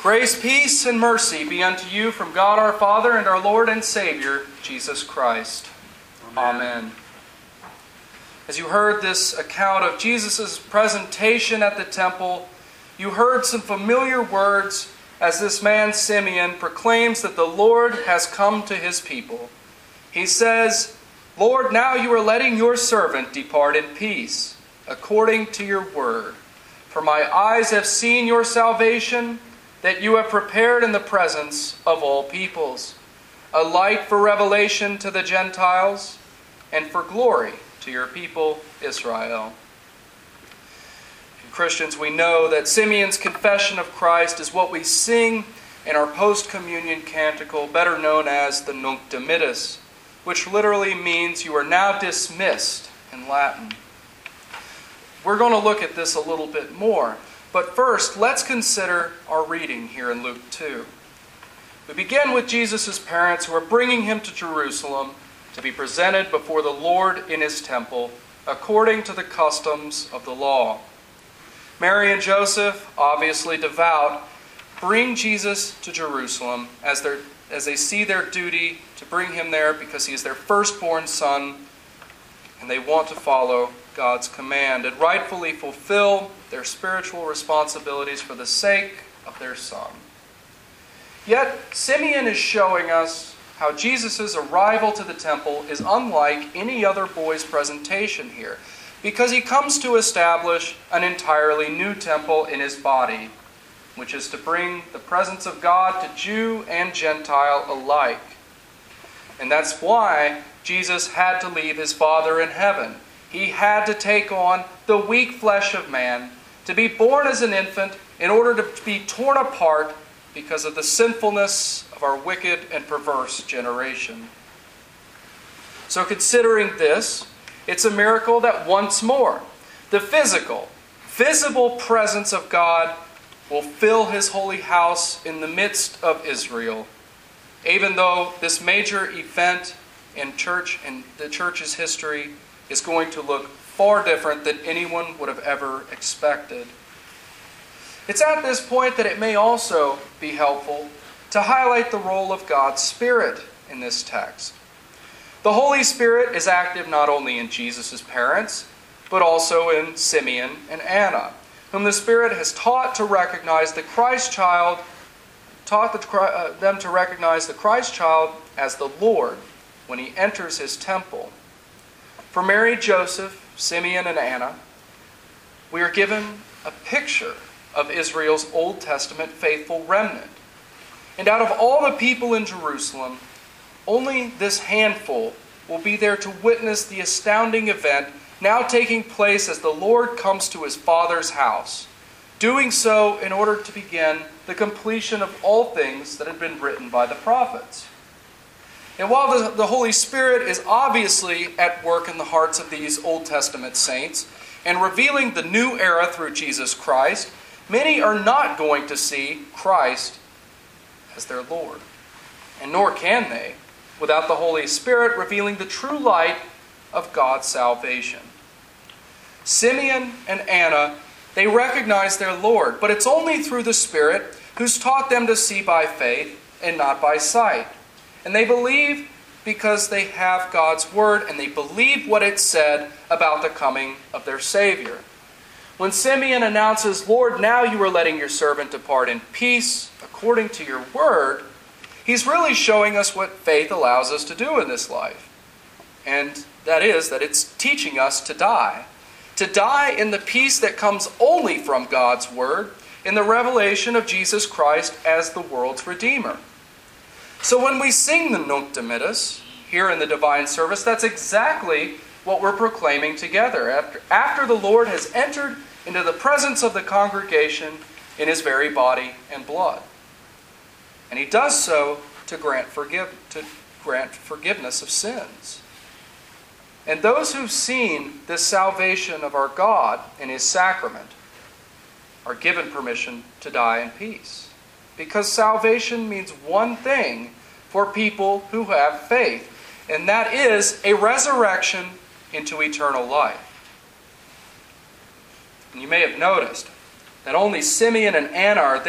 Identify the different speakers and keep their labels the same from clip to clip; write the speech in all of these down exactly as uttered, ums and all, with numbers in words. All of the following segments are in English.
Speaker 1: Grace, peace, and mercy be unto you from God our Father and our Lord and Savior, Jesus Christ. Amen. Amen. As you heard this account of Jesus' presentation at the temple, you heard some familiar words as this man Simeon proclaims that the Lord has come to his people. He says, "Lord, now you are letting your servant depart in peace, according to your word. For my eyes have seen your salvation, that you have prepared in the presence of all peoples, a light for revelation to the Gentiles, and for glory to your people Israel." And Christians, we know that Simeon's confession of Christ is what we sing in our post-communion canticle, better known as the Nunc Dimittis, which literally means you are now dismissed in Latin. We're going to look at this a little bit more. But first, let's consider our reading here in Luke two. We begin with Jesus' parents who are bringing him to Jerusalem to be presented before the Lord in his temple, according to the customs of the law. Mary and Joseph, obviously devout, bring Jesus to Jerusalem as, as they see their duty to bring him there because he is their firstborn son, and they want to follow God's command and rightfully fulfill their spiritual responsibilities for the sake of their son. Yet, Simeon is showing us how Jesus' arrival to the temple is unlike any other boy's presentation here, because he comes to establish an entirely new temple in his body, which is to bring the presence of God to Jew and Gentile alike. And that's why Jesus had to leave his Father in heaven. He had to take on the weak flesh of man, to be born as an infant in order to be torn apart because of the sinfulness of our wicked and perverse generation. So considering this, it's a miracle that once more, the physical, visible presence of God will fill his holy house in the midst of Israel, even though this major event in church and the church's history is going to look far different than anyone would have ever expected. It's at this point that it may also be helpful to highlight the role of God's Spirit in this text. The Holy Spirit is active not only in Jesus' parents, but also in Simeon and Anna, whom the Spirit has taught to recognize the Christ child, taught the, uh, them to recognize the Christ child as the Lord when he enters his temple. For Mary, Joseph, Simeon, and Anna, we are given a picture of Israel's Old Testament faithful remnant. And out of all the people in Jerusalem, only this handful will be there to witness the astounding event now taking place as the Lord comes to his Father's house, doing so in order to begin the completion of all things that had been written by the prophets. And while the, the Holy Spirit is obviously at work in the hearts of these Old Testament saints and revealing the new era through Jesus Christ, many are not going to see Christ as their Lord. And nor can they without the Holy Spirit revealing the true light of God's salvation. Simeon and Anna, they recognize their Lord, but it's only through the Spirit who's taught them to see by faith and not by sight. And they believe because they have God's Word and they believe what it said about the coming of their Savior. When Simeon announces, "Lord, now you are letting your servant depart in peace according to your word," he's really showing us what faith allows us to do in this life. And that is that it's teaching us to die. To die in the peace that comes only from God's Word, in the revelation of Jesus Christ as the world's Redeemer. So when we sing the Nunc Dimittis here in the divine service, that's exactly what we're proclaiming together after, after the Lord has entered into the presence of the congregation in his very body and blood. And he does so to grant, forgive, to grant forgiveness of sins. And those who've seen this salvation of our God in his sacrament are given permission to die in peace. Because salvation means one thing for people who have faith, and that is a resurrection into eternal life. And you may have noticed that only Simeon and Anna are there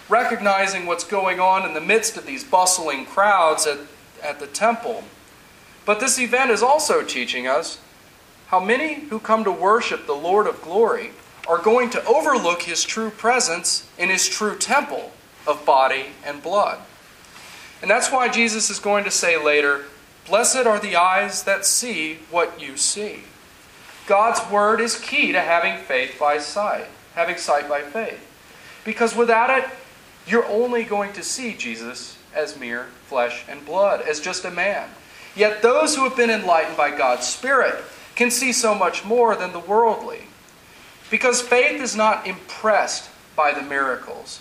Speaker 1: recognizing what's going on in the midst of these bustling crowds at, at the temple. But this event is also teaching us how many who come to worship the Lord of glory are going to overlook his true presence in his true temple of body and blood. And that's why Jesus is going to say later, "Blessed are the eyes that see what you see." God's word is key to having faith by sight, having sight by faith. Because without it, you're only going to see Jesus as mere flesh and blood, as just a man. Yet those who have been enlightened by God's Spirit can see so much more than the worldly. Because faith is not impressed by the miracles.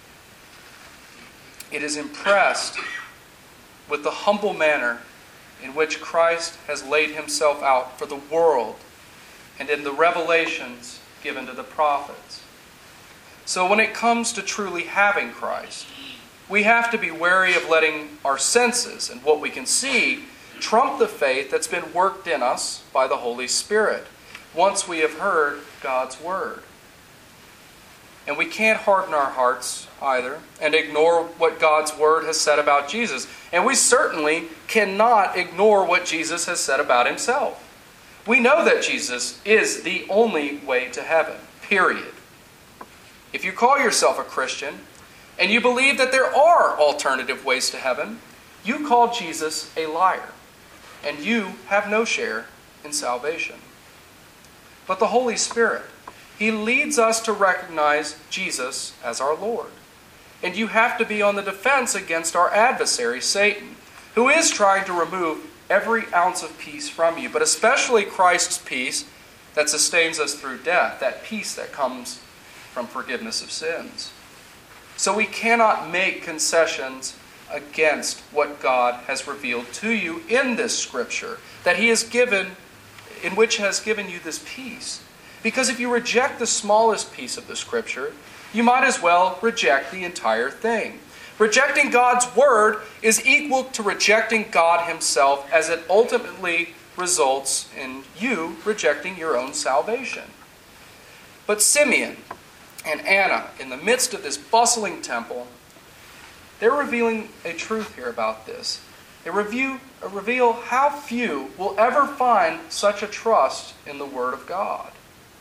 Speaker 1: It is impressed with the humble manner in which Christ has laid himself out for the world and in the revelations given to the prophets. So when it comes to truly having Christ, we have to be wary of letting our senses and what we can see trump the faith that's been worked in us by the Holy Spirit once we have heard God's Word. And we can't harden our hearts either and ignore what God's Word has said about Jesus. And we certainly cannot ignore what Jesus has said about himself. We know that Jesus is the only way to heaven, period. If you call yourself a Christian and you believe that there are alternative ways to heaven, you call Jesus a liar, and you have no share in salvation. But the Holy Spirit, he leads us to recognize Jesus as our Lord. And you have to be on the defense against our adversary, Satan, who is trying to remove every ounce of peace from you, but especially Christ's peace that sustains us through death, that peace that comes from forgiveness of sins. So we cannot make concessions against what God has revealed to you in this Scripture, that he has given, in which has given you this peace. Because if you reject the smallest piece of the Scripture, you might as well reject the entire thing. Rejecting God's Word is equal to rejecting God himself, as it ultimately results in you rejecting your own salvation. But Simeon and Anna, in the midst of this bustling temple, they're revealing a truth here about this. They review, reveal how few will ever find such a trust in the Word of God.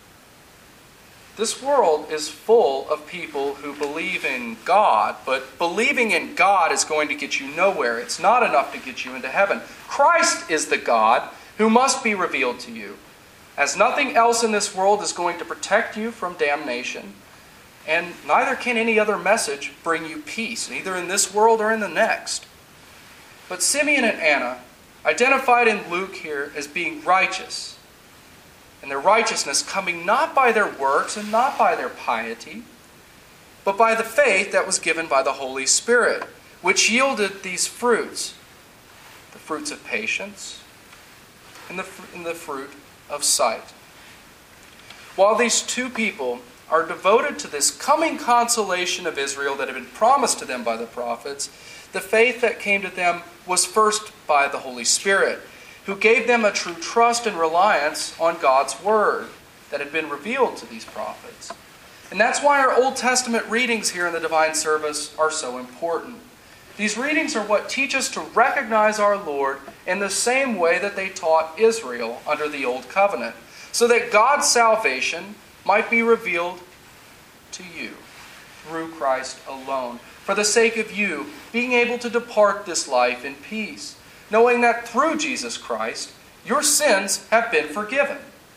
Speaker 1: This world is full of people who believe in God, but believing in God is going to get you nowhere. It's not enough to get you into heaven. Christ is the God who must be revealed to you, as nothing else in this world is going to protect you from damnation, and neither can any other message bring you peace, either in this world or in the next. But Simeon and Anna, identified in Luke here as being righteous, and their righteousness coming not by their works and not by their piety, but by the faith that was given by the Holy Spirit, which yielded these fruits, the fruits of patience and the, and the fruit of sight. While these two people are devoted to this coming consolation of Israel that had been promised to them by the prophets, the faith that came to them was first by the Holy Spirit, who gave them a true trust and reliance on God's Word that had been revealed to these prophets. And that's why our Old Testament readings here in the divine service are so important. These readings are what teach us to recognize our Lord in the same way that they taught Israel under the Old Covenant, so that God's salvation might be revealed to you through Christ alone, for the sake of you being able to depart this life in peace, knowing that through Jesus Christ, your sins have been forgiven.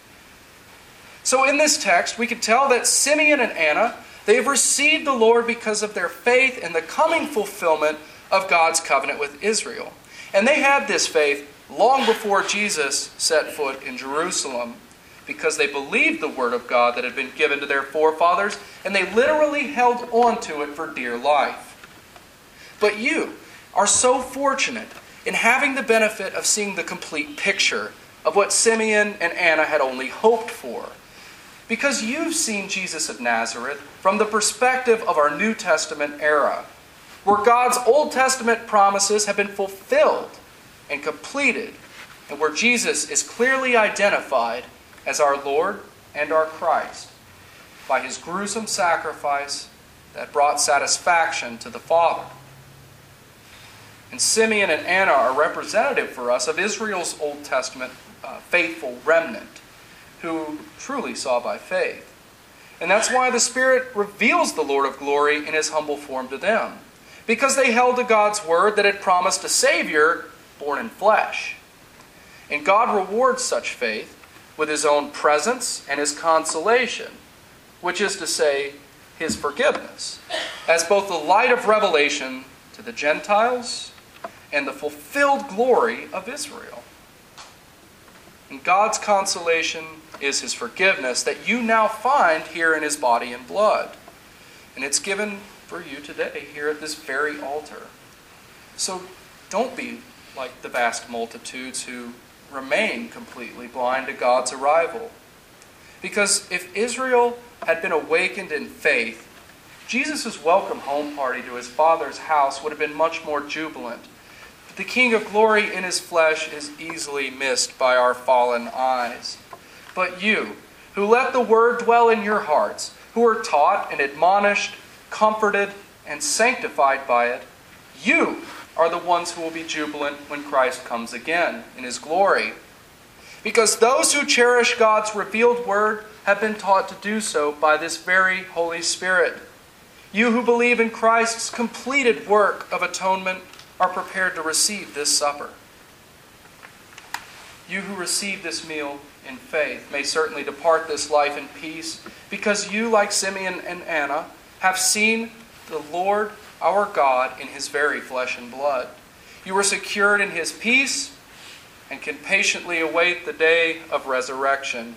Speaker 1: So in this text, we can tell that Simeon and Anna, they have received the Lord because of their faith in the coming fulfillment of God's covenant with Israel. And they had this faith long before Jesus set foot in Jerusalem, because they believed the Word of God that had been given to their forefathers, and they literally held on to it for dear life. But you are so fortunate in having the benefit of seeing the complete picture of what Simeon and Anna had only hoped for, because you've seen Jesus of Nazareth from the perspective of our New Testament era, where God's Old Testament promises have been fulfilled and completed, and where Jesus is clearly identified as our Lord and our Christ by his gruesome sacrifice that brought satisfaction to the Father. And Simeon and Anna are representative for us of Israel's Old Testament uh, faithful remnant who truly saw by faith. And that's why the Spirit reveals the Lord of glory in his humble form to them, because they held to God's word that had promised a Savior born in flesh. And God rewards such faith with his own presence and his consolation, which is to say, his forgiveness, as both the light of revelation to the Gentiles and the fulfilled glory of Israel. And God's consolation is his forgiveness that you now find here in his body and blood. And it's given for you today here at this very altar. So don't be like the vast multitudes who remain completely blind to God's arrival. Because if Israel had been awakened in faith, Jesus' welcome home party to his Father's house would have been much more jubilant. But the King of glory in his flesh is easily missed by our fallen eyes. But you, who let the word dwell in your hearts, who are taught and admonished, comforted, and sanctified by it, you are the ones who will be jubilant when Christ comes again in his glory. Because those who cherish God's revealed word have been taught to do so by this very Holy Spirit. You who believe in Christ's completed work of atonement are prepared to receive this supper. You who receive this meal in faith may certainly depart this life in peace, because you, like Simeon and Anna, have seen the Lord our God in his very flesh and blood. You are secured in his peace and can patiently await the day of resurrection.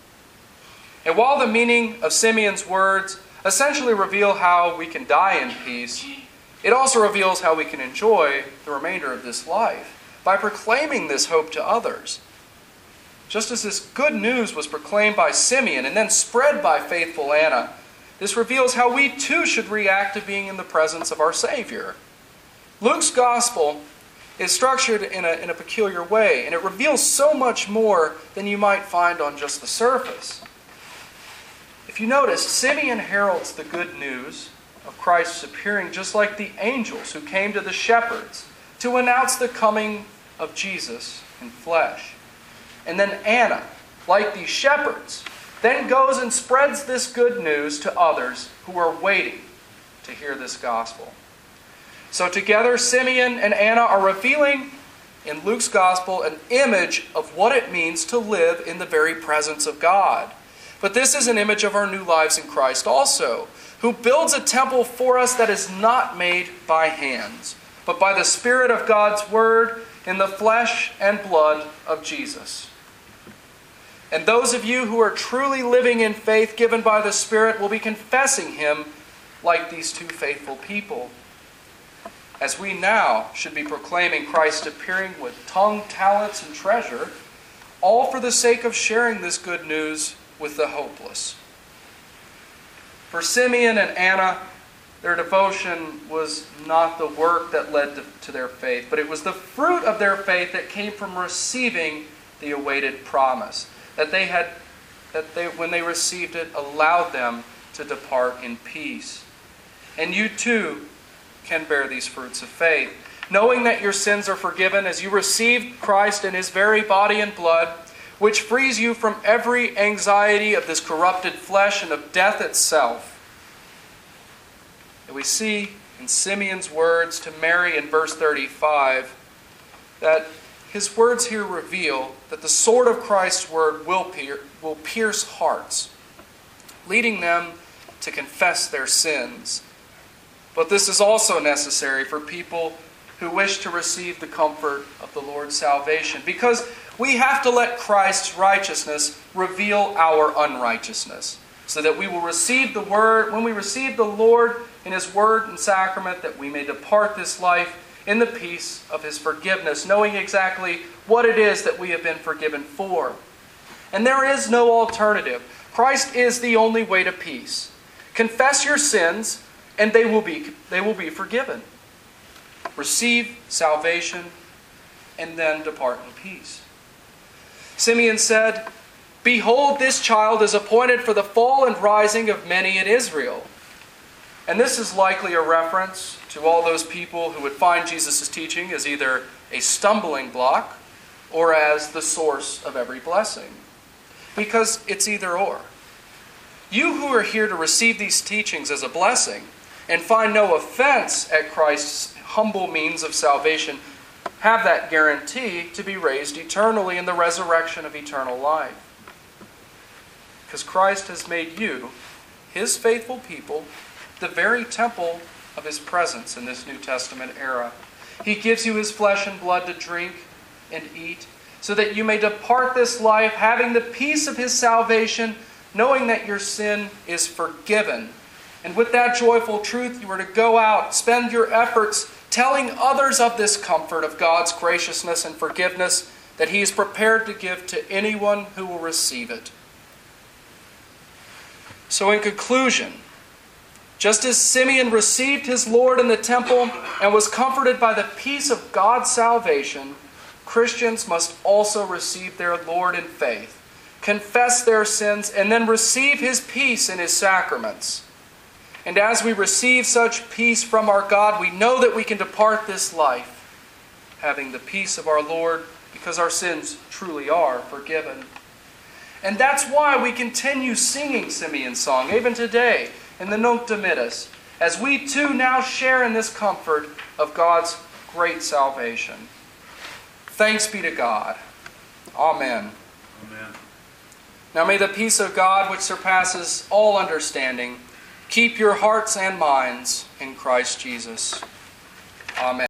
Speaker 1: And while the meaning of Simeon's words essentially reveal how we can die in peace, it also reveals how we can enjoy the remainder of this life by proclaiming this hope to others. Just as this good news was proclaimed by Simeon and then spread by faithful Anna, this reveals how we too should react to being in the presence of our Savior. Luke's gospel is structured in a, in a peculiar way, and it reveals so much more than you might find on just the surface. If you notice, Simeon heralds the good news of Christ's appearing just like the angels who came to the shepherds to announce the coming of Jesus in flesh. And then Anna, like these shepherds, then goes and spreads this good news to others who are waiting to hear this gospel. So together, Simeon and Anna are revealing in Luke's gospel an image of what it means to live in the very presence of God. But this is an image of our new lives in Christ also, who builds a temple for us that is not made by hands, but by the Spirit of God's Word in the flesh and blood of Jesus. And those of you who are truly living in faith given by the Spirit will be confessing Him like these two faithful people. As we now should be proclaiming Christ appearing with tongue, talents, and treasure, all for the sake of sharing this good news with the hopeless. For Simeon and Anna, their devotion was not the work that led to, to their faith, but it was the fruit of their faith that came from receiving the awaited promise. That they had, that they, when they received it, allowed them to depart in peace. And you too can bear these fruits of faith, knowing that your sins are forgiven as you receive Christ in His very body and blood, which frees you from every anxiety of this corrupted flesh and of death itself. And we see in Simeon's words to Mary in verse thirty-five that his words here reveal that the sword of Christ's word will, pier- will pierce hearts, leading them to confess their sins. But this is also necessary for people who wish to receive the comfort of the Lord's salvation, because we have to let Christ's righteousness reveal our unrighteousness, so that we will receive the word, when we receive the Lord in His word and sacrament, that we may depart this life in the peace of His forgiveness, knowing exactly what it is that we have been forgiven for. And there is no alternative. Christ is the only way to peace. Confess your sins, and they will be, they will be forgiven. Receive salvation, and then depart in peace. Simeon said, "Behold, this child is appointed for the fall and rising of many in Israel." And this is likely a reference to all those people who would find Jesus' teaching as either a stumbling block or as the source of every blessing. Because it's either or. You who are here to receive these teachings as a blessing and find no offense at Christ's humble means of salvation have that guarantee to be raised eternally in the resurrection of eternal life. Because Christ has made you, His faithful people, the very temple of His presence in this New Testament era. He gives you His flesh and blood to drink and eat, so that you may depart this life having the peace of His salvation, knowing that your sin is forgiven. And with that joyful truth, you are to go out, spend your efforts telling others of this comfort of God's graciousness and forgiveness that He is prepared to give to anyone who will receive it. So in conclusion, just as Simeon received his Lord in the temple and was comforted by the peace of God's salvation, Christians must also receive their Lord in faith, confess their sins, and then receive His peace in His sacraments. And as we receive such peace from our God, we know that we can depart this life having the peace of our Lord because our sins truly are forgiven. And that's why we continue singing Simeon's song, even today, in the Nunc Dimittis, as we too now share in this comfort of God's great salvation. Thanks be to God. Amen.
Speaker 2: Amen.
Speaker 1: Now may the peace of God, which surpasses all understanding, keep your hearts and minds in Christ Jesus. Amen.